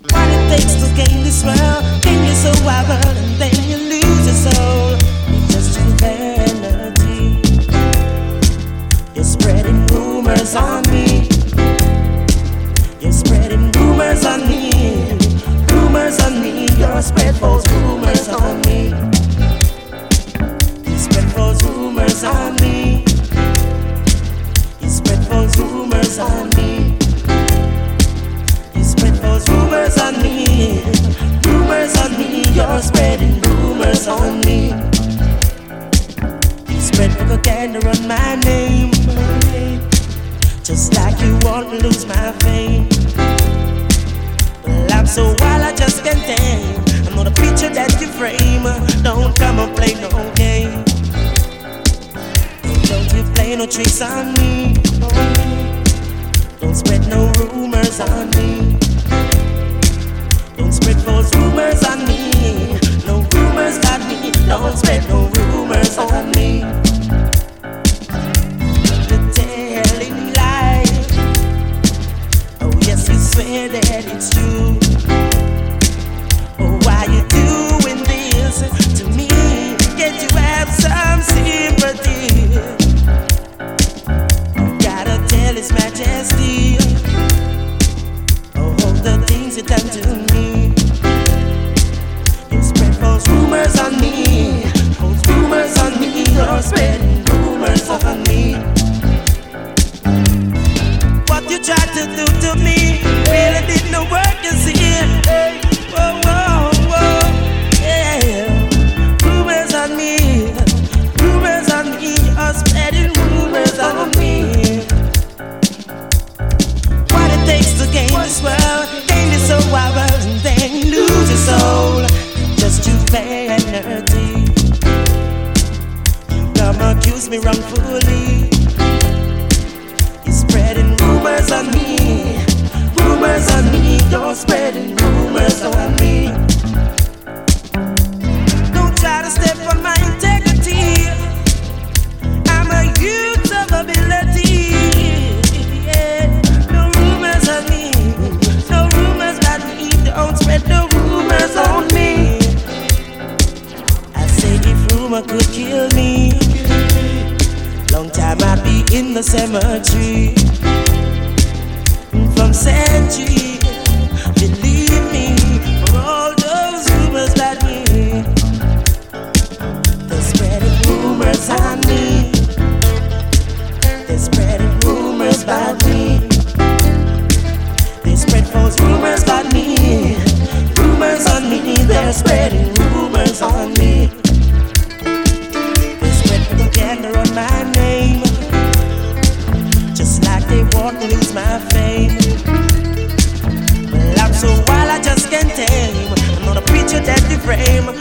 What it takes to gain this world, gain your survival, and then you lose your soul. It's just your vanity. You're spreading rumors on me. You're spreading rumors on me. Rumors on me. You're spread false rumors on me. You spread false rumors on me. You spread false rumors on me. You spread false rumors on me. Rumors on me. You're spreading rumors on me. You spread propaganda on my name. Just like you want to lose my fame. Well, I'm so wild I just can't tame. I'm not a picture that you frame. Don't come and play no game. Don't you play no tricks on me. Don't spread no rumors on me. Don't spread false rumors on me. No rumors got me. Don't spread no rumors on me. You're telling lies. Oh yes, you swear that it's true. Oh, why you doing this to me? Can't you have some sympathy? You gotta tell His Majesty. Oh, the things you done to me. You spread false rumors on me. False rumors on me. You're spreading rumors on me. What you tried to do to me really did no work, you see. Whoa, whoa, whoa, yeah. Rumors on me. Rumors on me. You're spreading rumors on me. What it takes to gain this world, gain this survival, and then you lose your soul. Just your vanity. You come accuse me wrongfully. You're spreading rumors on me. Rumors on me. You're spreading rumors on me. Don't try to step on my integrity. I'm a youth of ability. Yeah. No rumors on me. No rumors about me. Don't spread no rumors on me. I say if rumor could kill me, long time I'd be in the cemetery. From century, believe me, for all those rumors about me. They're spreading rumors on me. They're spreading rumors about me. They spread false rumors about me. Rumors on me. They're spreading rumors on me. They spread propaganda on my name. Just like they want to lose my fame. Well, I'm so wild I just can't tame. I'm not a preacher that they frame.